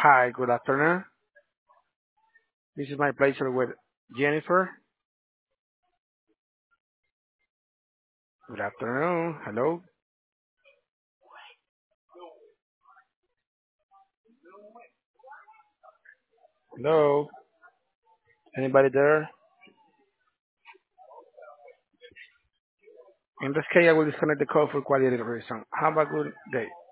Hi, good afternoon. This is my pleasure with Jennifer. Good afternoon. Hello. Hello. Anybody there? In this case, I will disconnect the call for quality reason. Have a good day.